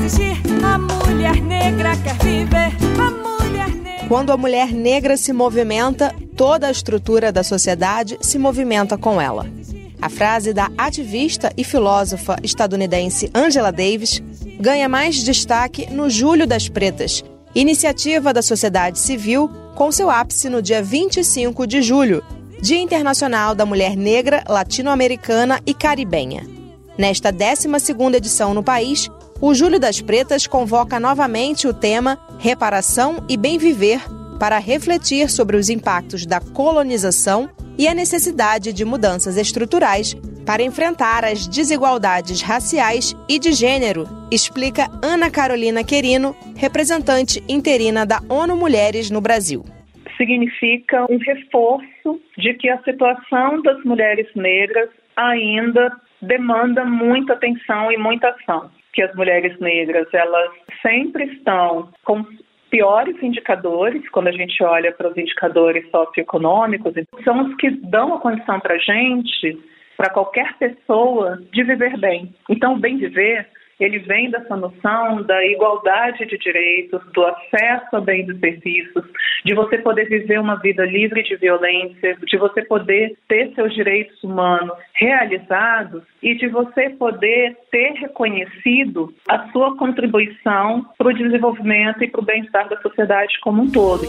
exigir, a mulher negra quer viver, a mulher negra... Quando a mulher negra se movimenta, toda a estrutura da sociedade se movimenta com ela. A frase da ativista e filósofa estadunidense Angela Davis ganha mais destaque no Julho das Pretas, iniciativa da sociedade civil com seu ápice no dia 25 de julho, Dia Internacional da Mulher Negra, Latino-Americana e Caribenha. Nesta 12ª edição no país, o Julho das Pretas convoca novamente o tema Reparação e Bem Viver para refletir sobre os impactos da colonização e a necessidade de mudanças estruturais para enfrentar as desigualdades raciais e de gênero, explica Ana Carolina Querino, representante interina da ONU Mulheres no Brasil. Significa um reforço de que a situação das mulheres negras ainda demanda muita atenção e muita ação. Que as mulheres negras, elas sempre estão com piores indicadores, quando a gente olha para os indicadores socioeconômicos, são os que dão a condição para a gente, para qualquer pessoa, de viver bem. Então, o bem viver, ele vem dessa noção da igualdade de direitos, do acesso a bens e serviços, de você poder viver uma vida livre de violência, de você poder ter seus direitos humanos realizados e de você poder ter reconhecido a sua contribuição para o desenvolvimento e para o bem-estar da sociedade como um todo.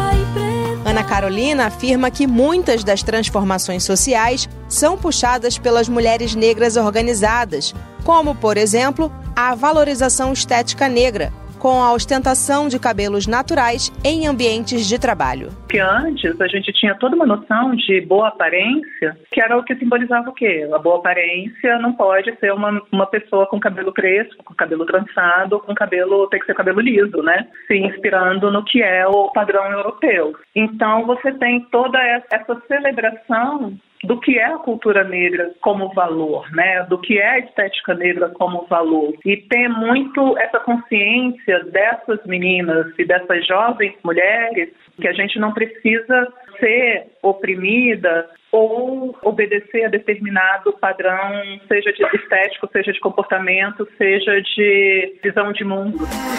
Ana Carolina afirma que muitas das transformações sociais são puxadas pelas mulheres negras organizadas, como, por exemplo, a valorização estética negra, com a ostentação de cabelos naturais em ambientes de trabalho. Que antes a gente tinha toda uma noção de boa aparência, que era o que simbolizava o quê? A boa aparência não pode ser uma pessoa com cabelo crespo, com cabelo trançado, com cabelo, tem que ser cabelo liso, né? Se inspirando no que é o padrão europeu. Então você tem toda essa celebração do que é a cultura negra como valor, né? Do que é a estética negra como valor. E ter muito essa consciência dessas meninas e dessas jovens mulheres que a gente não precisa ser oprimida ou obedecer a determinado padrão, seja de estético, seja de comportamento, seja de visão de mundo.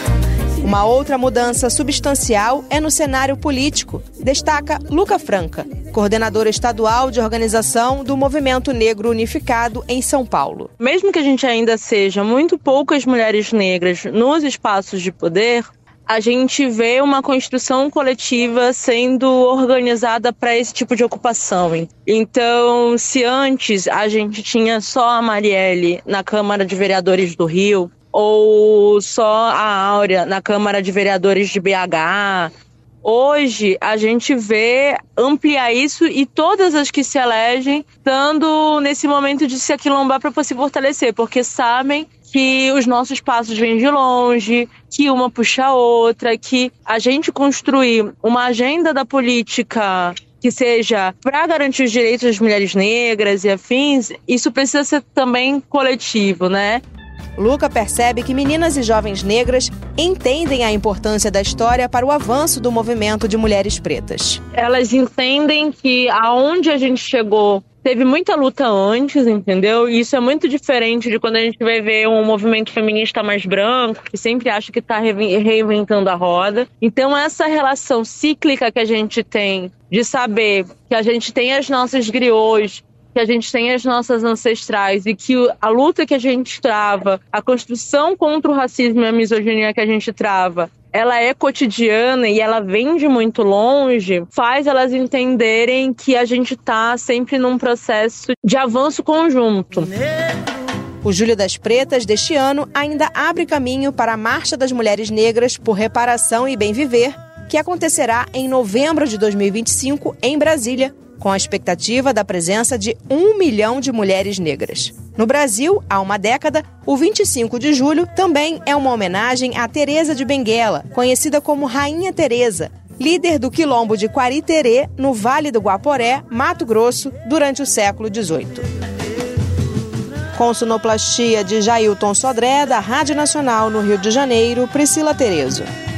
Uma outra mudança substancial é no cenário político, destaca Luca Franca, coordenadora estadual de organização do Movimento Negro Unificado em São Paulo. Mesmo que a gente ainda seja muito poucas mulheres negras nos espaços de poder, a gente vê uma construção coletiva sendo organizada para esse tipo de ocupação. Então, se antes a gente tinha só a Marielle na Câmara de Vereadores do Rio, ou só a Áurea na Câmara de Vereadores de BH, hoje a gente vê ampliar isso e todas as que se elegem estando nesse momento de se aquilombar para se fortalecer, porque sabem que os nossos passos vêm de longe, que uma puxa a outra, que a gente construir uma agenda da política que seja para garantir os direitos das mulheres negras e afins, isso precisa ser também coletivo, né? Luca percebe que meninas e jovens negras entendem a importância da história para o avanço do movimento de mulheres pretas. Elas entendem que aonde a gente chegou teve muita luta antes, entendeu? E isso é muito diferente de quando a gente vai ver um movimento feminista mais branco, que sempre acha que está reinventando a roda. Então essa relação cíclica que a gente tem de saber que a gente tem as nossas griots, que a gente tem as nossas ancestrais e que a luta que a gente trava, a construção contra o racismo e a misoginia que a gente trava, ela é cotidiana e ela vem de muito longe, faz elas entenderem que a gente está sempre num processo de avanço conjunto. O Julho das Pretas deste ano ainda abre caminho para a Marcha das Mulheres Negras por Reparação e Bem Viver, que acontecerá em novembro de 2025 em Brasília, com a expectativa da presença de 1 milhão de mulheres negras. No Brasil, há uma década, o 25 de julho também é uma homenagem a Teresa de Benguela, conhecida como Rainha Teresa, líder do quilombo de Quariterê, no Vale do Guaporé, Mato Grosso, durante o século XVIII. Com sonoplastia de Jailton Sodré, da Rádio Nacional no Rio de Janeiro, Priscila Terezo.